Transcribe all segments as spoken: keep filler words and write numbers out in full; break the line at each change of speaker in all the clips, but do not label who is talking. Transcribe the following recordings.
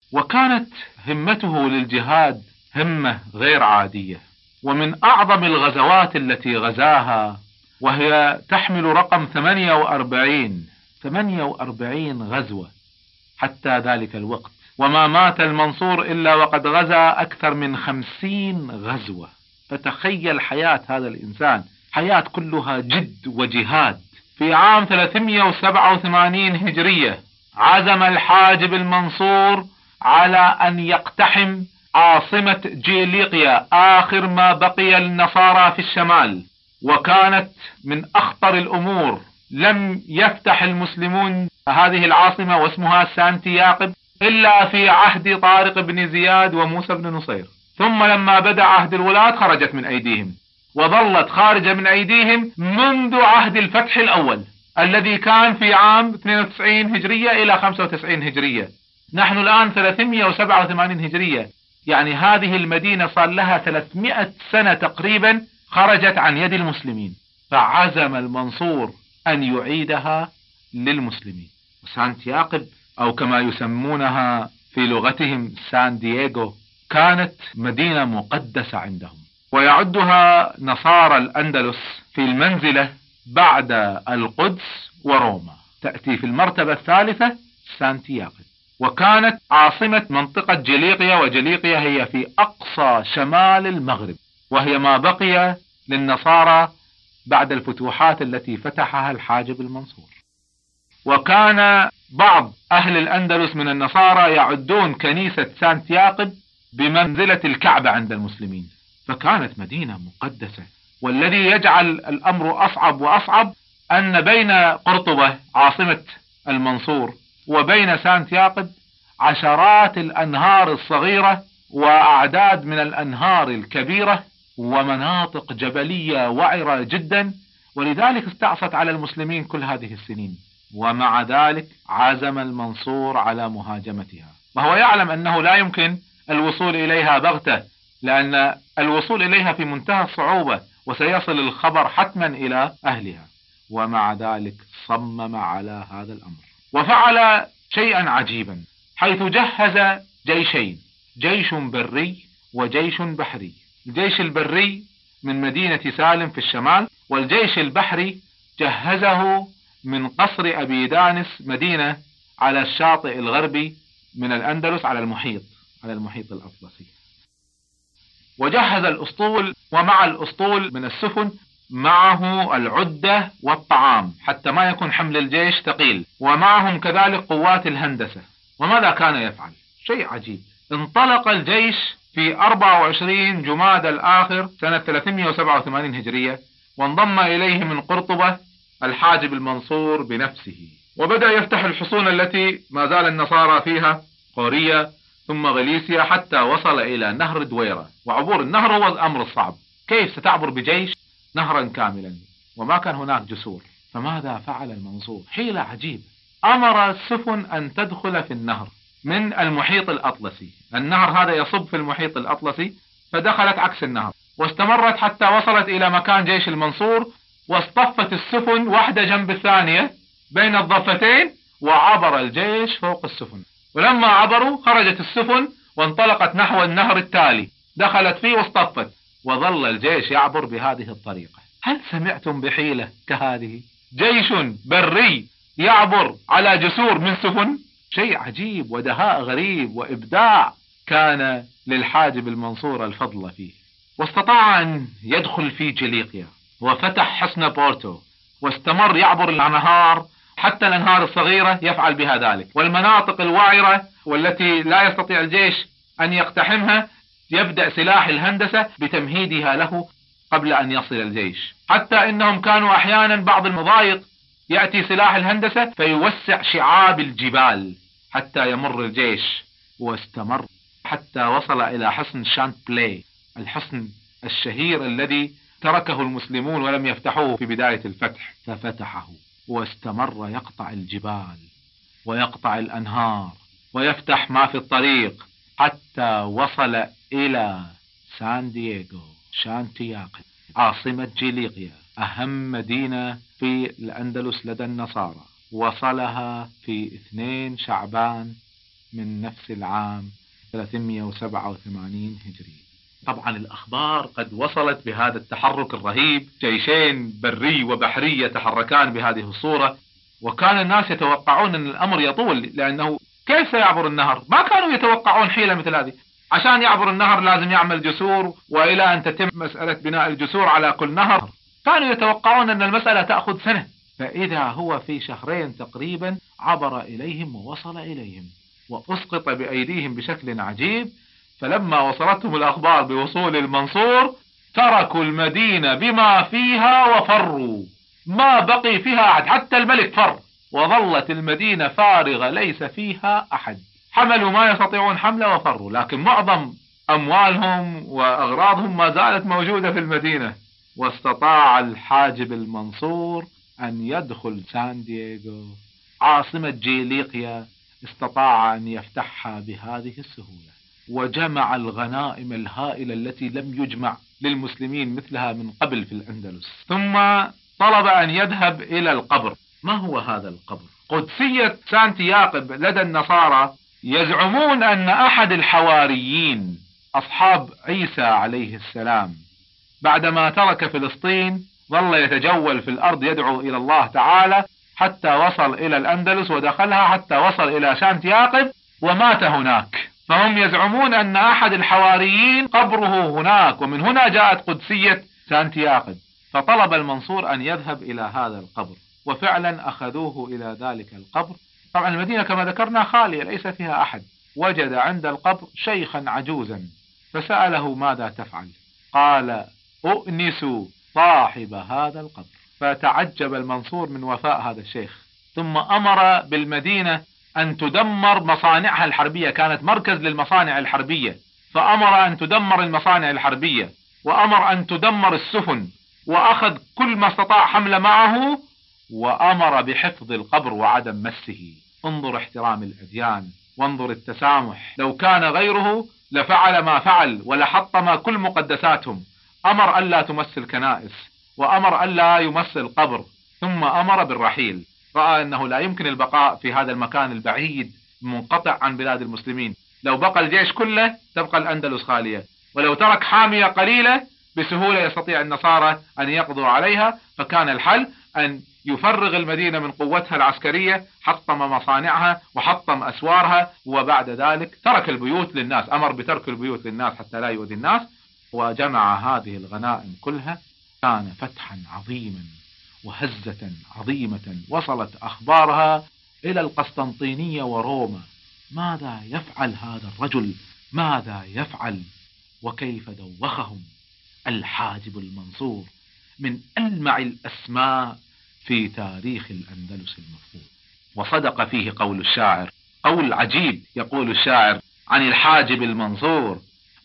وكانت همته للجهاد همة غير عادية، ومن أعظم الغزوات التي غزاها، وهي تحمل رقم ثمانية وأربعين ثمانية وأربعين غزوة حتى ذلك الوقت، وما مات المنصور إلا وقد غزا أكثر من خمسين غزوة. فتخيل حياة هذا الإنسان، حياة كلها جد وجهاد. في عام ثلاثمائة وسبعة وثمانين هجرية عزم الحاجب المنصور على أن يقتحم عاصمة جيليقيا، آخر ما بقي النصارى في الشمال، وكانت من أخطر الأمور. لم يفتح المسلمون هذه العاصمة واسمها سانتياقب إلا في عهد طارق بن زياد وموسى بن نصير، ثم لما بدأ عهد الولاة خرجت من أيديهم، وظلت خارجة من أيديهم منذ عهد الفتح الأول الذي كان في عام اثنين وتسعين هجرية إلى خمسة وتسعين هجرية. نحن الآن ثلاثمائة وسبعة وثمانين هجرية، يعني هذه المدينة صار لها ثلاثمائة سنة تقريبا خرجت عن يد المسلمين، فعزم المنصور أن يعيدها للمسلمين. سانتياقب أو كما يسمونها في لغتهم سان دييغو كانت مدينة مقدسة عندهم، ويعدها نصارى الأندلس في المنزلة بعد القدس وروما، تأتي في المرتبة الثالثة سانتياقب. وكانت عاصمة منطقة جليقيا، وجليقيا هي في أقصى شمال المغرب، وهي ما بقي للنصارى بعد الفتوحات التي فتحها الحاجب المنصور. وكان بعض أهل الأندلس من النصارى يعدون كنيسة سانتياقب بمنزلة الكعبة عند المسلمين، فكانت مدينة مقدسة. والذي يجعل الأمر أصعب وأصعب أن بين قرطبة عاصمة المنصور وبين سانتياقب عشرات الأنهار الصغيرة وأعداد من الأنهار الكبيرة ومناطق جبلية وعرة جدا، ولذلك استعصت على المسلمين كل هذه السنين. ومع ذلك عزم المنصور على مهاجمتها، وهو يعلم أنه لا يمكن الوصول إليها بغتة، لأن الوصول إليها في منتهى الصعوبة وسيصل الخبر حتما إلى أهلها. ومع ذلك صمم على هذا الأمر، وفعل شيئا عجيبا، حيث جهز جيشين، جيش بري وجيش بحري. الجيش البري من مدينة سالم في الشمال، والجيش البحري جهزه من قصر أبي دانس، مدينة على الشاطئ الغربي من الأندلس على المحيط على المحيط الأطلسي. وجهز الأسطول، ومع الأسطول من السفن معه العدة والطعام حتى ما يكون حمل الجيش ثقيل، ومعهم كذلك قوات الهندسة. وماذا كان يفعل؟ شيء عجيب. انطلق الجيش في أربعة وعشرين جماد الآخر سنة ثلاثمائة وسبعة وثمانين هجرية، وانضم إليه من قرطبة الحاجب المنصور بنفسه، وبدأ يفتح الحصون التي ما زال النصارى فيها، قورية ثم غليسيا، حتى وصل إلى نهر دويرة. وعبور النهر هو الأمر الصعب، كيف ستعبر بجيش نهرا كاملا وما كان هناك جسور؟ فماذا فعل المنصور؟ حيلة عجيب، أمر السفن أن تدخل في النهر من المحيط الأطلسي. النهر هذا يصب في المحيط الأطلسي، فدخلت عكس النهر واستمرت حتى وصلت إلى مكان جيش المنصور، واصطفت السفن واحدة جنب الثانية بين الضفتين، وعبر الجيش فوق السفن. ولما عبروا خرجت السفن وانطلقت نحو النهر التالي، دخلت فيه واصطفت، وظل الجيش يعبر بهذه الطريقة. هل سمعتم بحيلة كهذه؟ جيش بري يعبر على جسور من سفن، شيء عجيب ودهاء غريب وإبداع كان للحاجب المنصور الفضل فيه. واستطاع أن يدخل في جليقيا وفتح حصن بورتو، واستمر يعبر الأنهار حتى الأنهار الصغيرة يفعل بها ذلك، والمناطق الوعرة والتي لا يستطيع الجيش أن يقتحمها يبدأ سلاح الهندسة بتمهيدها له قبل أن يصل الجيش، حتى إنهم كانوا أحيانا بعض المضايق يأتي سلاح الهندسة فيوسع شعاب الجبال حتى يمر الجيش. واستمر حتى وصل إلى حصن شانت بلاي، الحصن الشهير الذي تركه المسلمون ولم يفتحوه في بداية الفتح، ففتحه واستمر يقطع الجبال ويقطع الأنهار ويفتح ما في الطريق حتى وصل إلى سان دييغو شانتياقب، عاصمة جيليقيا، أهم مدينة في الأندلس لدى النصارى. وصلها في اثنين شعبان من نفس العام ثلاثمائة وسبعة وثمانين هجري. طبعا الأخبار قد وصلت بهذا التحرك الرهيب، جيشين بري وبحري يتحركان بهذه الصورة، وكان الناس يتوقعون أن الأمر يطول، لأنه كيف سيعبر النهر؟ ما كانوا يتوقعون حيلة مثل هذه. عشان يعبر النهر لازم يعمل جسور، وإلى أن تتم مسألة بناء الجسور على كل نهر كانوا يتوقعون أن المسألة تأخذ سنة، فإذا هو في شهرين تقريبا عبر إليهم ووصل إليهم وأسقط بأيديهم بشكل عجيب. فلما وصلتهم الأخبار بوصول المنصور تركوا المدينة بما فيها وفروا، ما بقي فيها أحد، حتى الملك فر، وظلت المدينة فارغة ليس فيها أحد. حملوا ما يستطيعون حمله وفروا، لكن معظم أموالهم وأغراضهم ما زالت موجودة في المدينة. واستطاع الحاجب المنصور أن يدخل سان دييغو عاصمة جيليقيا، استطاع أن يفتحها بهذه السهولة، وجمع الغنائم الهائلة التي لم يجمع للمسلمين مثلها من قبل في الأندلس. ثم طلب أن يذهب إلى القبر. ما هو هذا القبر؟ قدسية سانتياقب لدى النصارى يزعمون أن أحد الحواريين أصحاب عيسى عليه السلام بعدما ترك فلسطين ظل يتجول في الأرض يدعو إلى الله تعالى حتى وصل إلى الأندلس ودخلها حتى وصل إلى سانتياقب ومات هناك. فهم يزعمون أن أحد الحواريين قبره هناك، ومن هنا جاءت قدسية سانتياقب. فطلب المنصور أن يذهب إلى هذا القبر، وفعلا أخذوه إلى ذلك القبر. طبعا المدينة كما ذكرنا خالية ليس فيها أحد. وجد عند القبر شيخا عجوزا فسأله ماذا تفعل؟ قال أؤنس صاحب هذا القبر. فتعجب المنصور من وفاء هذا الشيخ، ثم أمر بالمدينة أن تدمر مصانعها الحربية، كانت مركز للمصانع الحربية، فأمر أن تدمر المصانع الحربية، وأمر أن تدمر السفن، وأخذ كل ما استطاع حمل معه، وأمر بحفظ القبر وعدم مسه. انظر احترام الأديان، وانظر التسامح. لو كان غيره لفعل ما فعل ولحطم كل مقدساتهم. أمر ألا تمس الكنائس، وأمر ألا يمس القبر، ثم أمر بالرحيل. رأى أنه لا يمكن البقاء في هذا المكان البعيد منقطع عن بلاد المسلمين. لو بقى الجيش كله تبقى الأندلس خالية، ولو ترك حامية قليلة بسهولة يستطيع النصارى أن يقضوا عليها. فكان الحل أن يفرغ المدينة من قوتها العسكرية، حطم مصانعها وحطم أسوارها، وبعد ذلك ترك البيوت للناس، أمر بترك البيوت للناس حتى لا يؤذي الناس، وجمع هذه الغنائم كلها. كان فتحا عظيما وهزة عظيمة وصلت أخبارها إلى القسطنطينية وروما. ماذا يفعل هذا الرجل؟ ماذا يفعل؟ وكيف دوخهم الحاجب المنصور، من ألمع الأسماء في تاريخ الأندلس المفقود. وصدق فيه قول الشاعر، قول عجيب. يقول الشاعر عن الحاجب المنصور: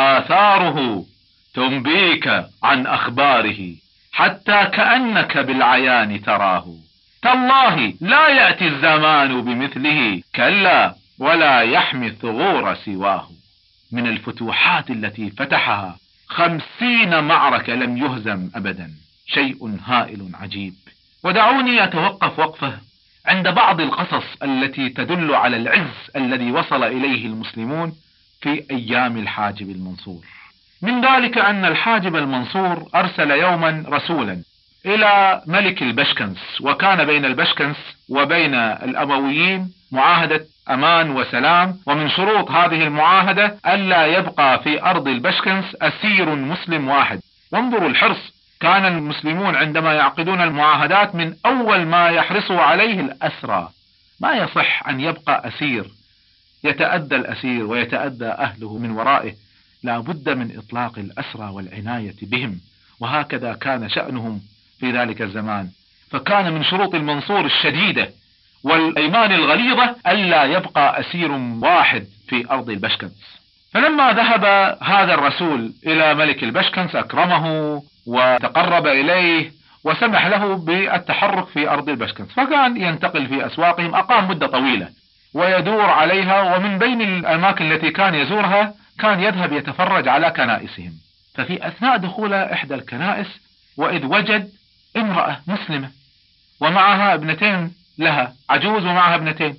آثاره تنبيك عن أخباره، حتى كأنك بالعيان تراه. تالله لا يأتي الزمان بمثله، كلا ولا يحمي الثغور سواه. من الفتوحات التي فتحها خمسين معركة لم يهزم أبدا، شيء هائل عجيب. ودعوني أتوقف وقفة عند بعض القصص التي تدل على العز الذي وصل إليه المسلمون في أيام الحاجب المنصور. من ذلك أن الحاجب المنصور أرسل يوما رسولا إلى ملك البشكنس، وكان بين البشكنس وبين الأمويين معاهدة أمان وسلام، ومن شروط هذه المعاهدة ألا يبقى في أرض البشكنس أسير مسلم واحد. وانظروا الحرص، كان المسلمون عندما يعقدون المعاهدات من أول ما يحرصوا عليه الأسرى. ما يصح أن يبقى أسير يتأذى الأسير ويتأذى أهله من ورائه، لا بد من إطلاق الأسرى والعناية بهم، وهكذا كان شأنهم في ذلك الزمان. فكان من شروط المنصور الشديدة والأيمان الغليظة ألا يبقى أسير واحد في أرض البشكنس. فلما ذهب هذا الرسول إلى ملك البشكنس أكرمه وتقرب إليه وسمح له بالتحرك في أرض البشكنس، فكان ينتقل في أسواقهم. أقام مدة طويلة ويدور عليها، ومن بين الأماكن التي كان يزورها كان يذهب يتفرج على كنائسهم. ففي أثناء دخول إحدى الكنائس وإذ وجد امرأة مسلمة ومعها ابنتين لها، عجوز ومعها ابنتين.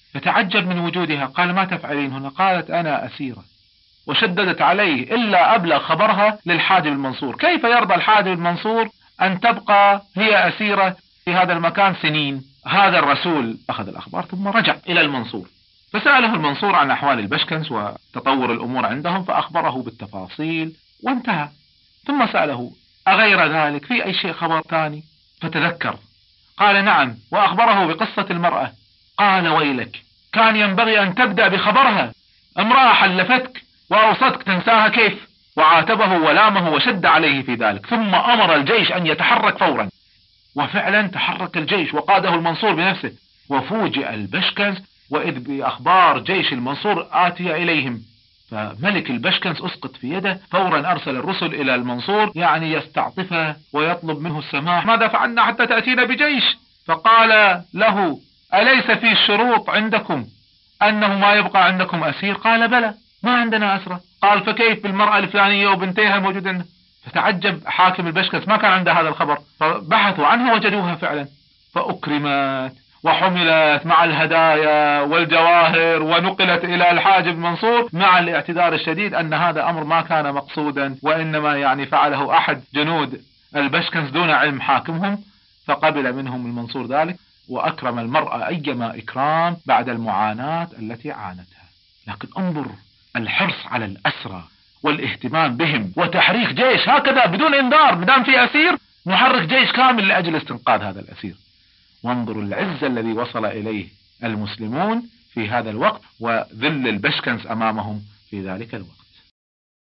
فتعجب من وجودها. قال: ما تفعلين هنا؟ قالت: أنا أسيرة. وشددت عليه إلا أبلغ خبرها للحاجب المنصور. كيف يرضى الحاجب المنصور أن تبقى هي أسيرة في هذا المكان سنين؟ هذا الرسول أخذ الأخبار ثم رجع إلى المنصور، فسأله المنصور عن أحوال البشكنز وتطور الأمور عندهم، فأخبره بالتفاصيل وانتهى. ثم سأله: أغير ذلك في أي شيء خبر ثاني؟ فتذكر. قال: نعم. وأخبره بقصة المرأة. قال: ويلك، كان ينبغي أن تبدأ بخبرها. امرأة حلفتك وأوصتك تنساها كيف؟ وعاتبه ولامه وشد عليه في ذلك، ثم أمر الجيش أن يتحرك فورا. وفعلا تحرك الجيش وقاده المنصور بنفسه، وفوجئ البشكنز وإذ بأخبار جيش المنصور آتية إليهم. فملك البشكنز أسقط في يده، فورا أرسل الرسل إلى المنصور يعني يستعطفه ويطلب منه السماح: ماذا فعلنا حتى تأتينا بجيش؟ فقال له: أليس في الشروط عندكم أنه ما يبقى عندكم أسير؟ قال: بلى، ما عندنا أسرة. قال: فكيف بالمرأة الفلانية وبنتيها الموجودين؟ فتعجب حاكم البشكنز، ما كان عنده هذا الخبر، فبحثوا عنها وجدوها فعلا، فأكرمت وحملت مع الهدايا والجواهر ونقلت إلى الحاجب المنصور، مع الاعتذار الشديد أن هذا أمر ما كان مقصودا، وإنما يعني فعله أحد جنود البشكنز دون علم حاكمهم. فقبل منهم المنصور ذلك وأكرم المرأة أيما إكرام بعد المعاناة التي عانتها. لكن انظر الحرص على الأسرى والاهتمام بهم وتحريك جيش هكذا بدون انذار، مدام في أسير نحرك جيش كامل لأجل استنقاذ هذا الأسير. وانظروا العز الذي وصل إليه المسلمون في هذا الوقت وذل البشكنز أمامهم في ذلك الوقت.